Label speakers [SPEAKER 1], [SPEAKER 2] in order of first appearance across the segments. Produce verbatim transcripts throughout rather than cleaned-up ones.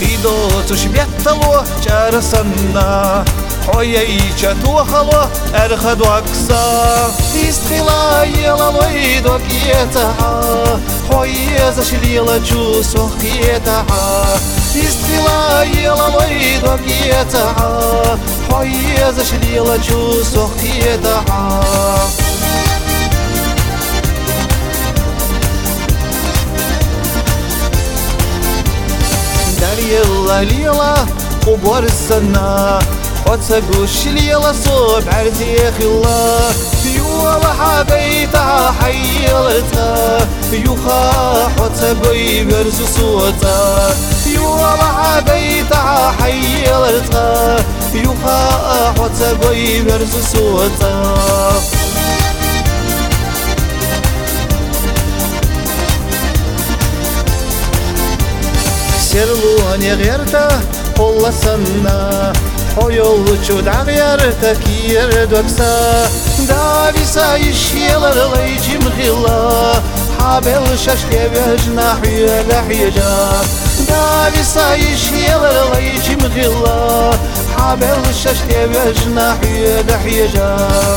[SPEAKER 1] خيدو تشبيتلو جارسنا حوييشة توخلو أرخد وكسا استخلا يلالويد وكيتها حويز شليلة جوس وكيتها استخلا يلالويد وكيتها حويز شليلة جوس وكيتها ليلة ليلة قبور السنة وتسقوش ليلة صوب عرزيخ الله يولا حبيتها حيلتها يخاح وتسقوي برزو صوتها يولا حبيتها حيلتها يخاح وتسقوي برزو صوتها سيرلوني غيرته قول سنة حيولچو دغيرته كير دوكسا دافي سايشيلر ليجي مغلا حابل ششكي بجناح يلحيجا دافي سايشيلر ليجي مغلا حابل ششكي بجناح يلحيجا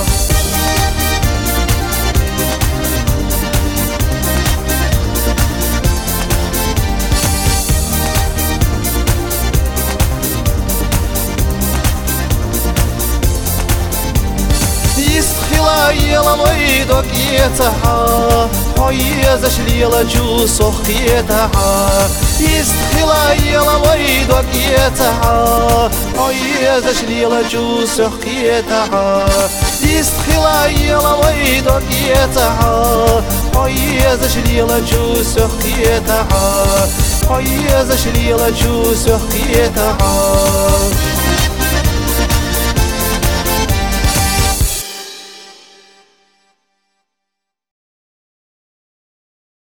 [SPEAKER 1] يلالويد وكيتها حيز شليلة جوس وخيتها يستخلا يلالويد وكيتها حيز شليلة جوس وخيتها يستخلا يلالويد وكيتها حيز شليلة جوس وخيتها حيز شليلة جوس وخيتها